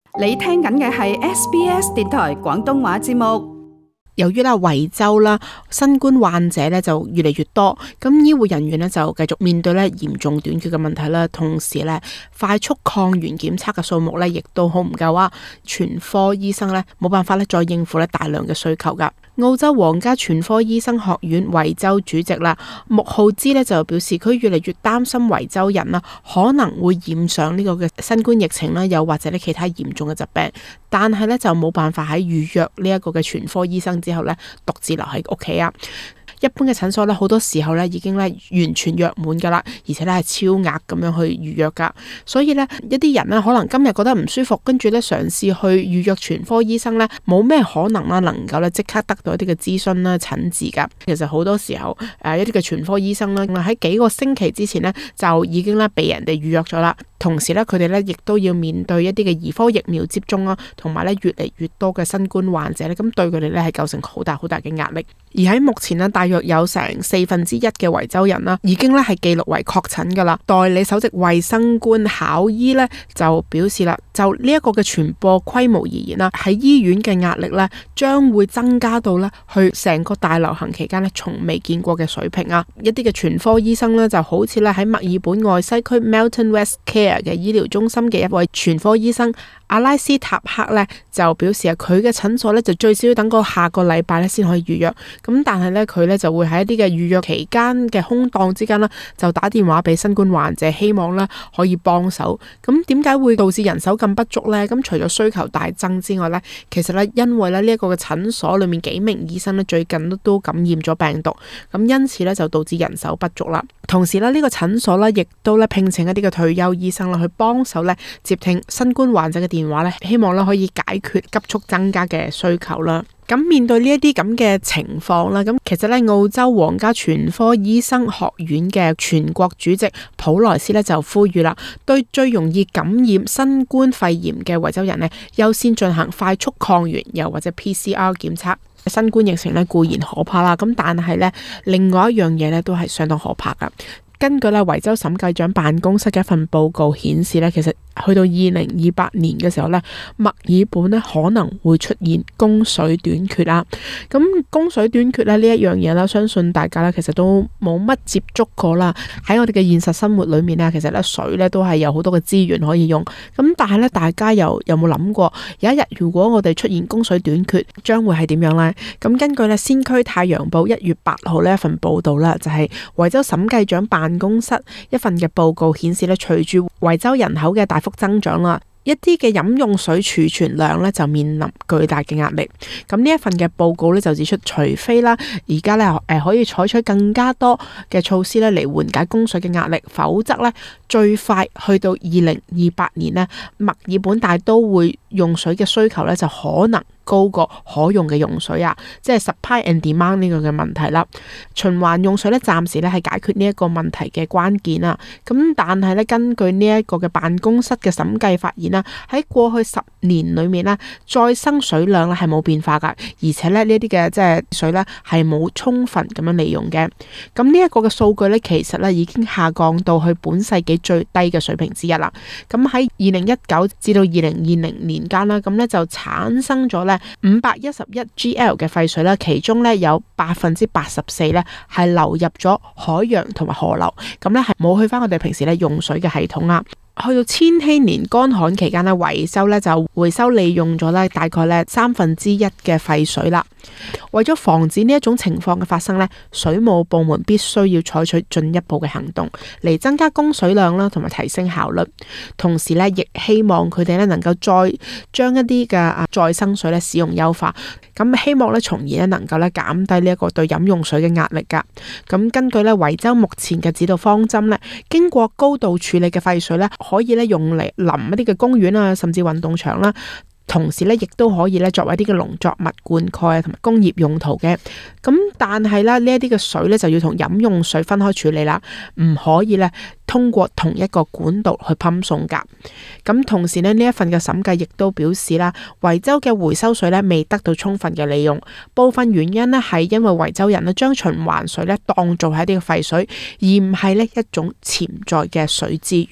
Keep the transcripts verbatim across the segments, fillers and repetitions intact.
你聽緊嘅係 S B S 電台廣東話節目。 由於啦維州啦新冠患者咧就越嚟越多，咁醫護人員咧就繼續面對咧嚴重短缺嘅問題啦，同時咧快速抗原檢測嘅數目咧亦都好唔夠啊，全科醫生咧冇辦法咧再應付咧大量嘅需求噶。澳洲皇家全科醫生學院維州主席啦穆浩茲咧就表示，佢越嚟越擔心維州人啦可能會染上呢個嘅新冠疫情啦，又或者咧其他嚴重嘅疾病，但係咧就冇辦法喺預約呢一個嘅全科醫生之後咧獨自留喺屋企啊。一般嘅診所咧，好多時候咧已經咧完全約滿噶啦，而且咧係超額咁樣去預約噶。所以咧一啲人咧可能今日覺得唔舒服，跟住咧嘗試去預約全科醫生咧，冇咩可能啦，能夠咧即刻得到一啲嘅諮詢啦、診治噶。其實好多時候誒一啲嘅全科醫生咧喺幾個星期之前咧就已經咧被人哋預約咗啦。同時咧佢哋咧亦都要面對一啲嘅兒科疫苗接種啦，同埋咧越嚟越多嘅新冠患者咧，咁對佢哋咧係構成好大好大嘅壓力。而喺目前咧，大約有成四分之一嘅維州人啦，已經咧係記錄為確診噶啦。代理首席衛生官考醫咧就表示啦，就呢一個嘅傳播規模而言啦，喺醫院嘅壓力咧將會增加到咧去成個大流行期間咧從未見過嘅水平啊！一啲嘅全科醫生咧就好似咧喺墨爾本外西區 Melton West Care 嘅醫療中心嘅一位全科醫生阿拉斯塔克咧就表示啊，佢嘅診所咧就最少要等個下個禮拜咧先可以預約。咁但係咧佢咧就會喺一啲嘅預約期間嘅空檔之間啦，就打電話俾新冠患者，希望咧可以幫手。咁點解會導致人手咁不足咧？咁除咗需求大增之外咧，其實咧因為咧呢一個嘅診所裏面幾名醫生咧最近都都感染咗病毒，咁因此咧就導致人手不足啦。同時咧呢個診所咧亦都咧聘請一啲嘅退休醫生啦去幫手咧接聽新冠患者嘅電話咧，希望咧可以解決急速增加嘅需求啦。咁面對呢一啲咁嘅情況啦，咁其實咧澳洲皇家全科醫生學院嘅全國主席普萊斯咧就呼籲啦，對最容易感染新冠肺炎嘅維州人咧，優先進行快速抗原又或者 P C R 檢測。新冠疫情咧固然可怕啦，咁但係咧另外一樣嘢咧都係相當可怕噶。根據咧維州審計長辦公室嘅一份報告顯示咧，其實去到二零二八年嘅時候咧，墨爾本咧可能會出現供水短缺啦。咁供水短缺咧呢一樣嘢啦，相信大家咧其實都冇乜接觸過啦。喺我哋嘅現實生活裏面咧，其實咧水咧都係有好多嘅資源可以用。咁但係咧，大家又有冇諗過有一日如果我哋出現供水短缺，將會係點樣呢？咁根據咧先驅太陽報一月八號呢一份報道啦，就係維州審計長辦公室一份嘅報告顯示咧，隨住維州人口嘅大幅增長啦，一啲嘅飲用水儲存量咧就面臨巨大嘅壓力。咁呢一份嘅報告咧就指出，除非啦而家咧誒可以採取更加多嘅措施咧嚟緩解供水嘅壓力，否則咧最快去到二零二八年咧，墨爾本大都會用水嘅需求咧就可能高過可用嘅用水啊，即係 supply and demand 呢個嘅問題啦。循環用水咧，暫時咧係解決呢一個問題嘅關鍵啦。咁但係咧，根據呢一個嘅辦公室嘅審計發現啦，喺過去十年裏面咧，再生水量咧係冇變化噶，而且咧呢啲嘅即係水咧係冇充分咁樣利用嘅。咁呢一個嘅數據咧，其實咧已經下降到去本世紀最低嘅水平之一啦。咁喺二零一九至到二零二零年間啦，咁咧就產生咗咧五百一十一 G L 嘅廢水啦，其中咧有百分之八十四咧係流入咗海洋同埋河流，咁咧係冇去翻我哋平時咧用水嘅系統啦。去到千禧年乾旱期間咧，維州咧就回收利用咗咧大概咧三分之一嘅廢水啦。為咗防止呢一種情況嘅發生咧，水務部門必須要採取進一步嘅行動嚟增加供水量啦，同埋提升效率。同時咧，亦希望佢哋咧能夠再將一啲嘅啊再生水咧使用優化，咁希望咧從而咧能夠咧減低呢一個對飲用水嘅壓力噶。咁根據咧維州目前嘅指導方針咧，經過高度處理嘅廢水咧，可以咧用嚟淋一啲嘅公園啊，甚至運動場啦。同時咧，亦都可以咧作為一啲嘅農作物灌溉啊，同埋工業用途嘅。咁但係咧，呢一啲嘅水咧就要同飲用水分開處理啦，唔可以咧通過同一個管道去泵送噶。咁同時咧，呢一份嘅審計亦都表示啦，維州嘅回收水咧未得到充分嘅利用，部分原因咧係因為維州人咧將循環水咧當做係一啲嘅廢水，而唔係咧一種潛在嘅水資源。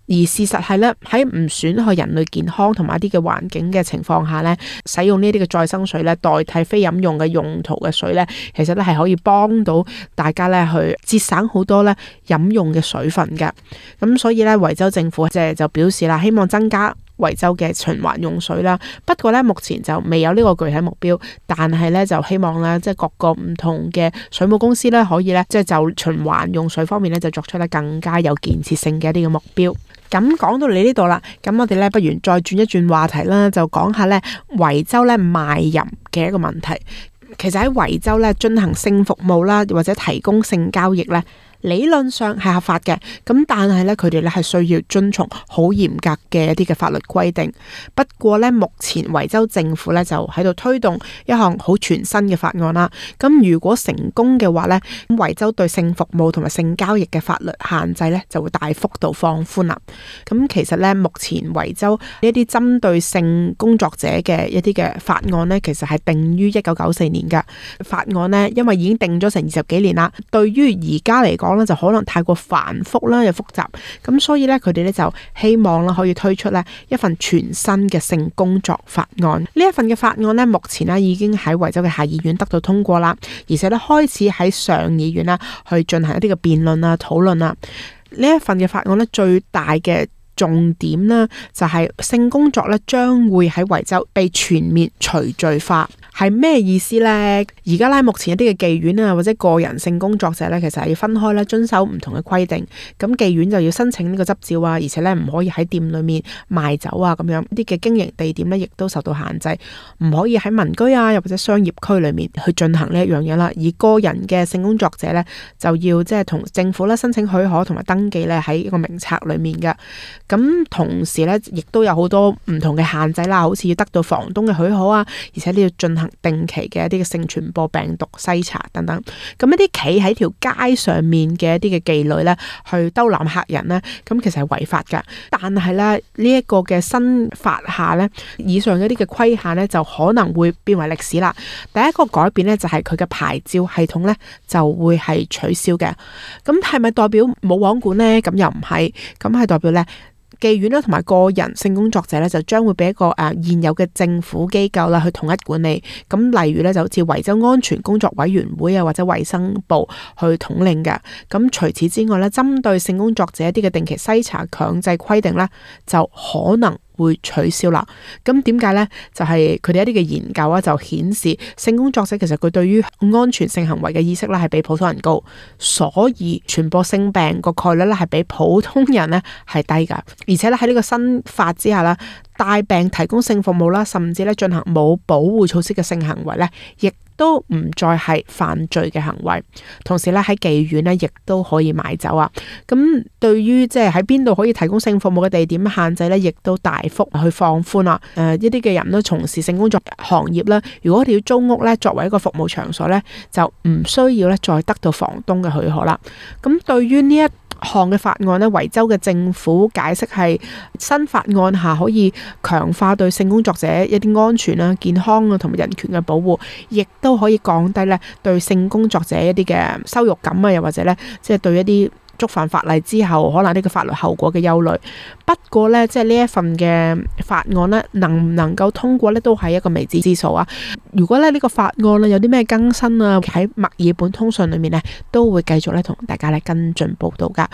而事實係咧，喺唔損害人類健康同埋一啲嘅環境嘅情況下咧，使用呢啲嘅再生水咧代替非飲用嘅用途嘅水咧，其實咧係可以幫到大家咧去節省好多咧飲用嘅水分嘅。咁所以咧，維州政府即係就表示啦，希望增加維州嘅循環用水啦。不過咧，目前就未有呢個具體目標，但係咧就希望咧，即係各個唔同嘅水務公司咧，可以咧即係就循環用水方面咧，就作出咧更加有建設性嘅一啲嘅目標。咁講到你呢度啦，咁我哋咧不如再轉一轉話題啦，就講下咧維州咧賣淫嘅一個問題。其實喺維州咧進行性服務啦，或者提供性交易咧，理論上係合法嘅，咁但係咧佢哋咧係需要遵從好嚴格嘅一啲嘅法律規定。不過咧，目前維州政府咧就喺度推動一項好全新嘅法案啦。咁如果成功嘅話咧，咁維州對性服務同埋性交易嘅法律限制咧就會大幅度放寬啦。咁其實咧，目前維州呢一啲針對性工作者嘅一啲嘅法案咧，其實係定於一九九四年嘅法案咧，因為已經定咗成二十幾年啦。對於而家嚟講，就可能太過繁複啦，又複雜，咁所以咧佢哋咧就希望啦可以推出咧一份全新嘅性工作法案。呢一份嘅法案咧，目前咧已經喺維州嘅下議院得到通過啦，而且咧開始喺上議院啦去進行一啲嘅辯論啊、討論啊。呢一份嘅法案咧最大嘅重點啦，就係性工作咧將會喺維州被全面除罪化。係咩意思呢？而家咧目前一啲嘅妓院啊，或者個人性工作者咧，其實係要分開咧遵守唔同嘅規定。咁妓院就要申請呢個執照啊，而且咧唔可以喺店裏面賣酒啊，咁樣啲嘅經營地點咧亦都受到限制，唔可以喺民居啊又或者商業區裏面去進行呢一樣嘢啦。而個人嘅性工作者咧就要即係同政府咧申請許可同埋登記咧喺一個名冊裏面嘅。咁同時咧亦都有好多唔同嘅限制啦，好似要得到房東嘅許可啊，而且你要進行定期嘅一啲嘅性傳播病毒篩查等等。咁一啲企喺條街上面嘅一啲嘅妓女咧，去兜攬客人咧，咁其實係違法噶。但係咧呢一個嘅新法下咧，以上一啲嘅規限咧就可能會變為歷史啦。第一個改變咧就係佢嘅牌照系統咧就會係取消嘅。咁係咪代表冇網管咧？咁又唔係，咁係代表咧妓院啦同埋個人性工作者咧就將會俾一個誒現有嘅政府機構啦去統一管理。咁例如咧就好似維州安全工作委員會啊或者衛生部去統領嘅。咁除此之外咧，針對性工作者一啲嘅定期篩查強制規定咧就可能會取消啦。咁點解呢？就係佢哋一啲嘅研究啊，就顯示性工作者其實佢對於安全性行為嘅意識咧係比普通人高，所以傳播性病個概率咧係比普通人咧係低噶。而且咧喺呢個新法之下啦，帶病提供性服務啦，甚至咧進行冇保護措施嘅性行為咧，亦都唔再係犯罪嘅行為。同時咧喺妓院咧，亦都可以買酒啊。咁對於即係喺邊度可以提供性服務嘅地點限制咧，亦都大幅去放寬啦。誒、呃，一啲嘅人咧從事性工作行業啦，如果佢哋要租屋咧作為一個服務場所咧，就唔需要咧再得到房東嘅許可啦。咁對於呢一項嘅法案呢，維州嘅政府解釋係新法案下可以強化對性工作者一啲安全啦、健康啊同埋人權嘅保護，亦都可以降低咧對性工作者一啲嘅羞辱感啊，又或者咧即係對一啲觸犯法例之後可能呢個法律後果嘅憂慮。不過呢，即係呢一份嘅法案呢，能唔能夠通過呢，都係一個未知之數啊。如果咧呢個法案咧有啲咩更新啊，喺墨爾本通訊裏面呢，都會繼續咧同大家咧跟進報道噶。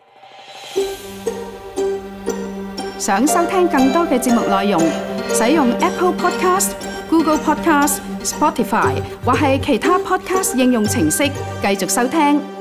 想收聽更多嘅節目內容，使用 Apple Podcast、Google Podcast、Spotify 或係其他 Podcast 應用程式繼續收聽。